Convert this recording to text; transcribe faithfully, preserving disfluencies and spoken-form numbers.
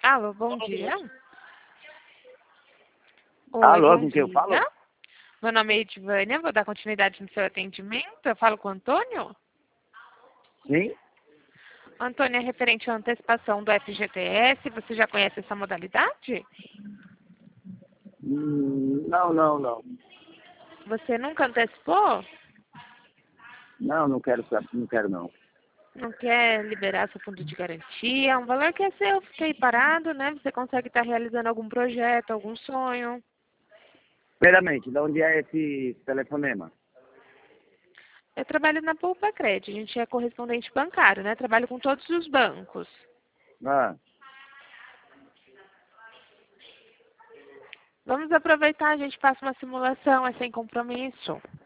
Alô, bom dia. Oi, Alô, bom com quem eu falo? dia. Meu nome é Edvânia, vou dar continuidade no seu atendimento. Eu falo com o Antônio. Sim? Antônio, é referente à antecipação do F G T S. Você já conhece essa modalidade? Hum, não, não, não. Você nunca antecipou? Não, não quero saber, não quero não. Não quer liberar seu fundo de garantia? Um valor que é seu, fica aí parado, né? Você consegue estar realizando algum projeto, algum sonho. Primeiramente, de onde é esse telefonema? Eu trabalho na Poupa Cred, a gente é correspondente bancário, né? Trabalho com todos os bancos. Ah, Vamos aproveitar, a gente passa uma simulação, é sem compromisso.